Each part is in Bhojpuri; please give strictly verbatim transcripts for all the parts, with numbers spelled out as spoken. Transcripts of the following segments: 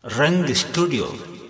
रंग स्टूडियो।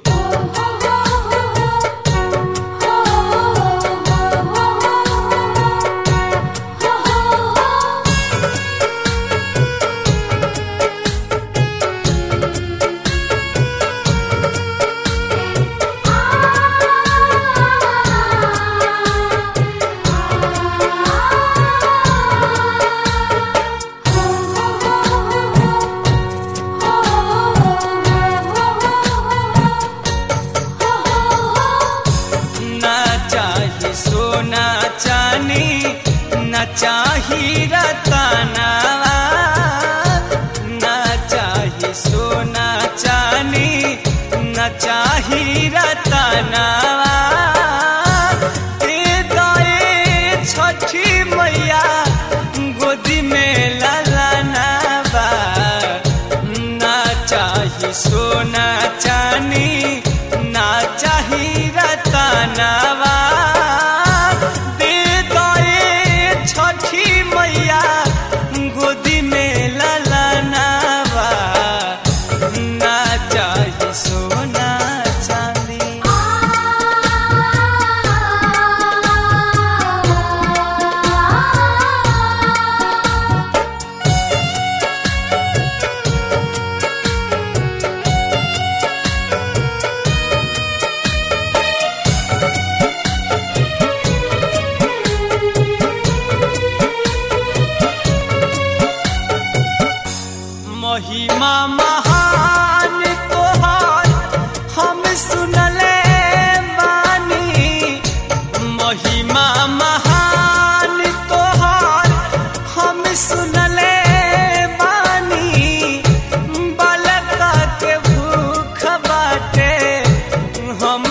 सोना चानी न चाही रतनवा, न चाही सोना चानी न चाही रतनवा। दे दए छठी मैया गोदी में ललनवा, न चाही सोना चानी न चाही रतनवा। गोदी में ललनवा ना चाही सोना चांदी। महिमा महान तोहार हम सुनले बानी, महिमा महान तोहार हम सुनले बानी। बालका के भूख बाटे हम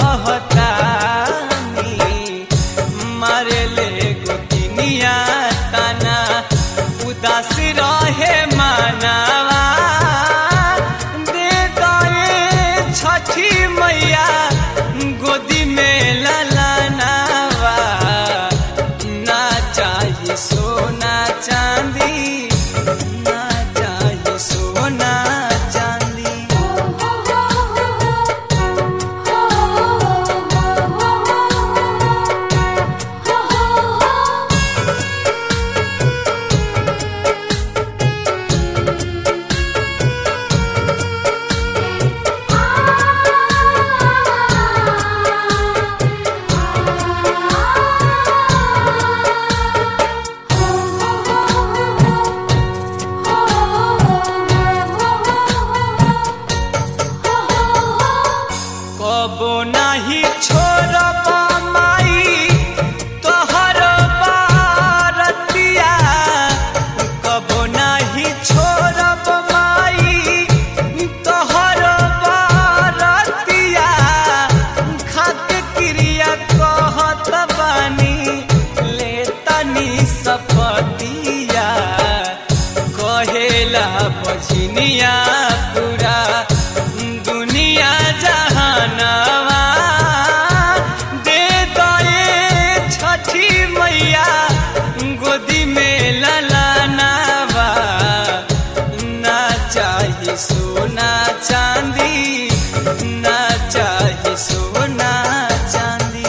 कहतानी, मारे ले गोतिनिया ताना उदास रहे मानवा। दे दए छठी मैया गोदी में ललनवा, ना चाही सोना चांदी, ना चाही सोना चांदी। कबो नाही छोड़ब माई तोहर बारतिया, कबो नाही छोड़ब माई तोहर बारतिया। खाके क्रिया कहत बानी ले तनी सपतिया, कहेला बजनिया पूरा दुनिया जहानवा। दे दए छठी मैया गोदी में ललनवा, ना चाही सोना चांदी, ना चाही सोना चांदी।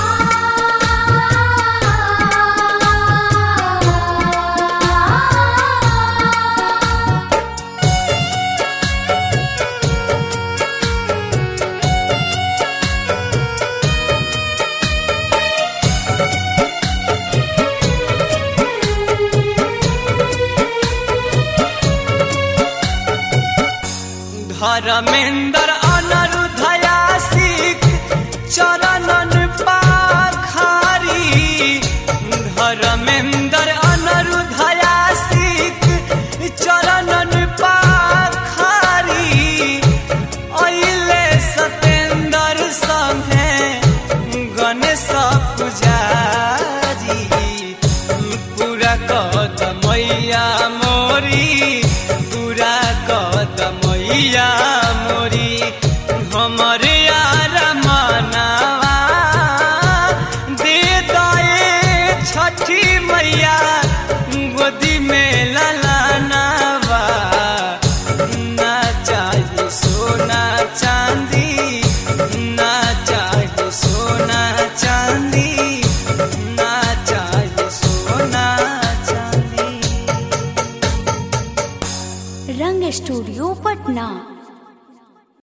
धर्मेंद्र अनिरुद्धयासिक चरणन पाखारी, धर्मेंद्र अनिरुद्धयासिक चरणन पाखारी। अइले सतेंद्र संगे गणेश पुजारी, पूरा कद मैया मोरी, पूरा कद मैया मोरी। हमरे यार मनवा रंग स्टूडियो पटना।